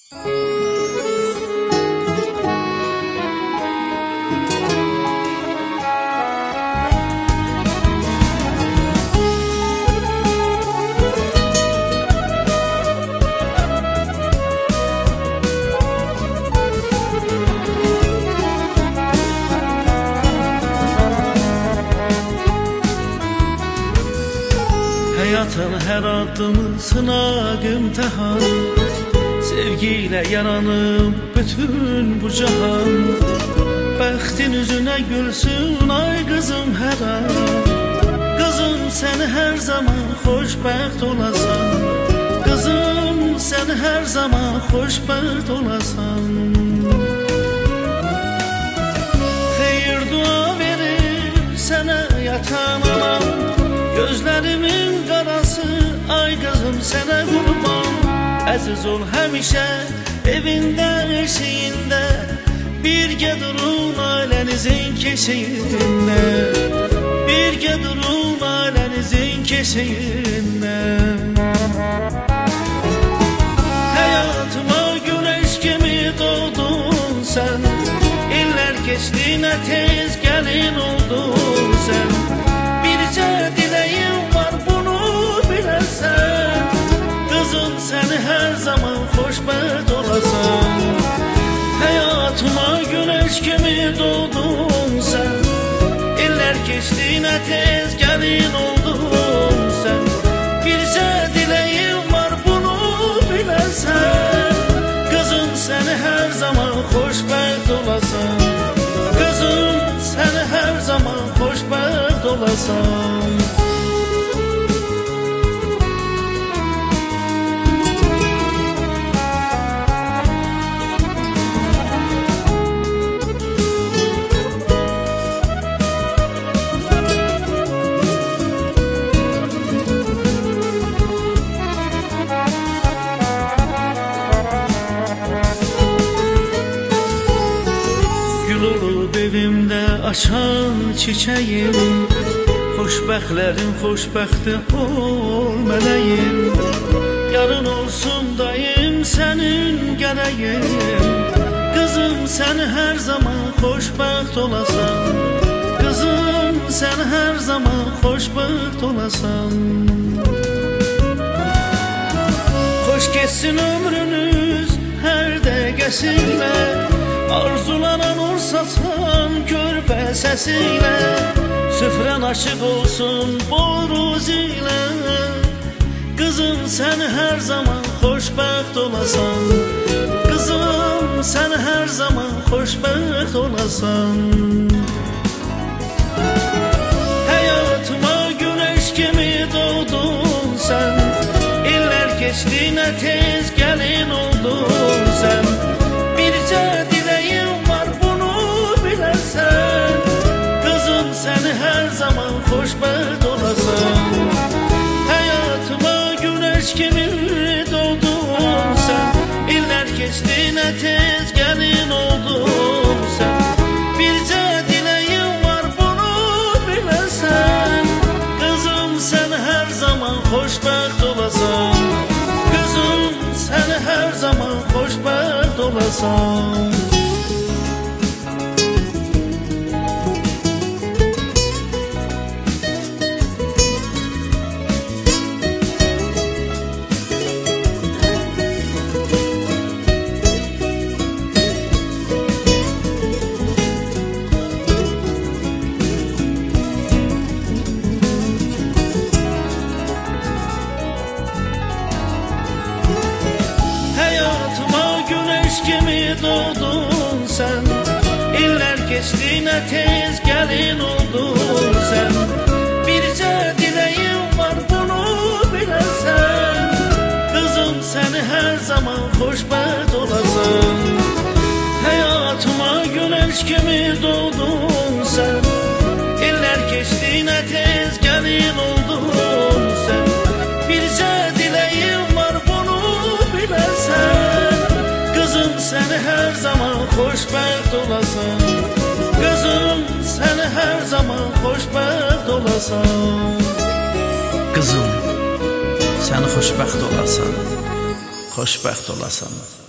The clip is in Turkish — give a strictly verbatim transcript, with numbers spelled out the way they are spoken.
Hayatın her adımı sınav imtihan, sevgiyle yaranıp bütün bu cihan. Bəxtin üzüne gülsün ay kızım her an. Kızım sen her zaman xoşbəxt olasan. Kızım sen her zaman xoşbəxt olasan. Xeyir dua verir sana yatan anam. Gözlerimin qarası ay kızım sənə qurban. Əziz ol həmişə evində eşiyində, birgə durun ailənizin keşiyində, birgə durun ailənizin keşiyində. Hayatıma güneş kimi doğdun sen, iller geçti ne tez gelin oldun sen. Bircə dileğim var bunu bilərsən, kızım sen her zaman xoşbəxt olasan. Hayatıma güneş kimi doğdun sen, iller geçti ne tez gelin oldun sen. Bircə dileğim var bunu bilərsən, kızım sen her zaman xoşbəxt olasan. Kızım sen her zaman xoşbəxt olasan. Gül olub evimdə açan çiçəyim, xoşbəxtlərin xoşbəxti ol mələyim. Yarın olsun dayım sənin gərəyim, kızım sen her zaman xoşbəxt olasan. Kızım sen her zaman xoşbəxt olasan. Xoş geçsin ömrünüz hər dəqiqəsilə, arzulanan nur saçan körpə səsilə. Süfrən aşık olsun boruz ilə, kızım sen her zaman xoşbəxt olasan. Kızım sen her zaman xoşbəxt olasan. Hayatıma güneş kimi doğdun sen, iller geçti ne tez gelin oldun sen. Bircə dileğim var bunu bilərsən, kızım sen her zaman xoşbəxt olasan. Hayatıma güneş kimi doğdun sen, iller geçti ne tez gelin oldun sen. Bircə dileğim var bunu bilərsən, kızım sen her zaman xoşbəxt olasan. Kızım sen her zaman xoşbəxt olasan. Hayatıma güneş gibi doğdun sen, iller geçti ne tez gelin oldun sen. Bircə dileğim var bunu bilərsən, kızım sen her zaman xoşbəxt olasan. Hayatıma güneş gibi doğdun sen, iller geçti ne tez gelin oldun sen. Bircə dileğim var bunu bilərsən, kızım sen her zaman xoşbəxt olasan. Kızım sen her zaman xoşbəxt olasan. Kızım sen xoşbəxt olasan, xoşbəxt olasan.